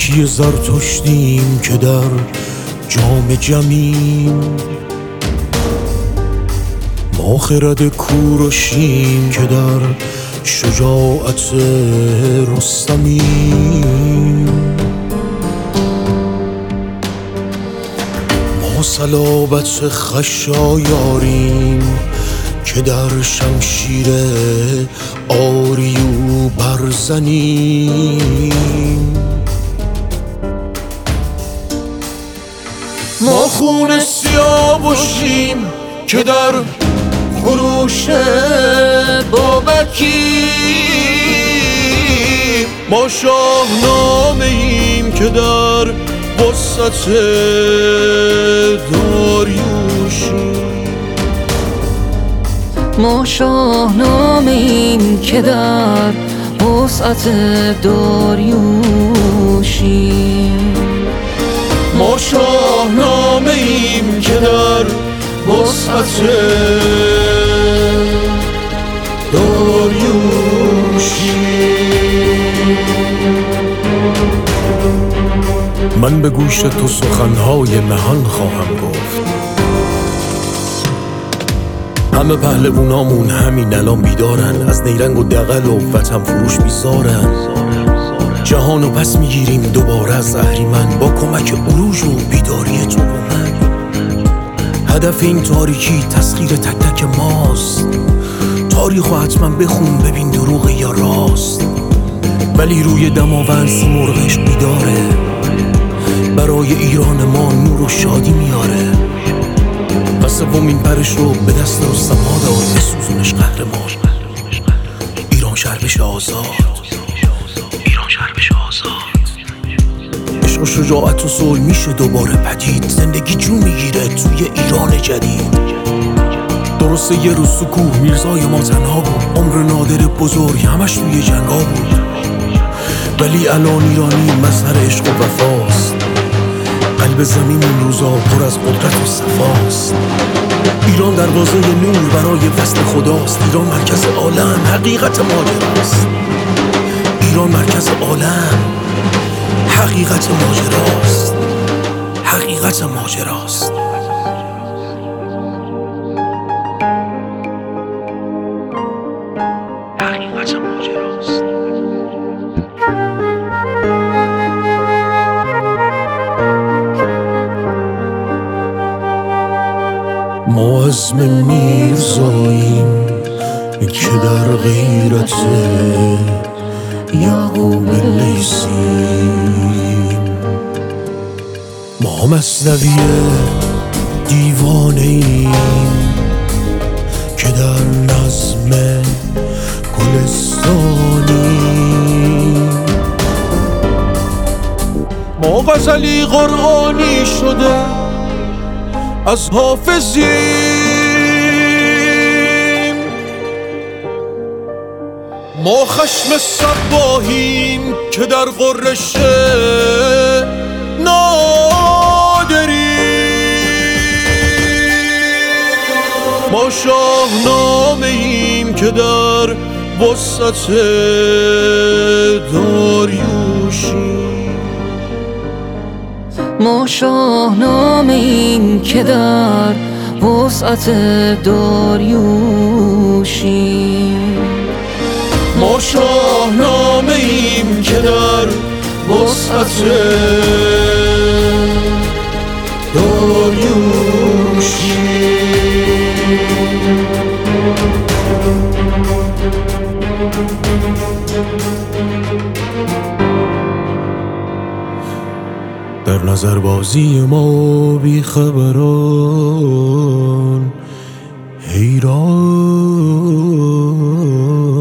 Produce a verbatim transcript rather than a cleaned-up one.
تاریکی زرتشتیم که در جام جمیم، ما خرد کوروشیم که در شجاعت رستمیم. ما صلابت خشایاریم که در شمشیر آریو برزنیم. ما خون سیاوشیم که در خروش بابکیم. ما شاهنامه ایم که در وسط داریوشیم. ما شاهنامه ایم که در وسعت داریوشیم. ما شاهنامه ایم که در وسعت داریوشیم. من به گوش تو سخنهای نهان خواهم گفت. همه پهلوونامون همین الان بیدارن، از نیرنگ و دغل و وطن فروش بیزارن. جهانو پس میگیریم دوباره از اهریمن، با کمک عروج و بیداری تو و من. هدف این تاریکی تسخیر تک تک ماست. تاریخو حتما بخون ببین دروغ یا راست. ولی روی دماوند سیمرغش بیداره، برای ایران ما نور و شادی میاره. و سومین پرش رو به دست رستم ها داد، بسوزونش قهرمان. ایران شهر بشه آزاد، ایران شهر بشه آزاد. عشق و شجاعت و صلح میشه دوباره پدید، زندگی جون میگیره توی ایران جدید. درسته یه روز تو کوه میرزای ما تنها بود، عمر نادر بزرگ همش توی جنگا بود. ولی الان ایرانی مظهر عشق و وفاست. قلب زمین این روزا پر از قدرت و صفاست. ایران دروازه نور برای وصل خداست. ایران مرکز عالم، حقیقت ماجراست. ایران مرکز عالم، حقیقت ماجراست. حقیقت ماجراست. حقیقت ماجراست. ما عزم میرزاییم که در غیرت یعقوب لیثیم. ما مثنوی دیوانه ایم که در نظم گلستانیم. ما غزلی قرآنی شده از حافظیم. ما خشم صباحیم که در غرش نادریم. ما شاهنامه ایم که در وسط داریوشیم. ما شاهنامه ایم که در وسعت داریوشیم. ما شاهنامه ایم که در وسعت داریوشیم. در نظر بازی ما بی خبران حیران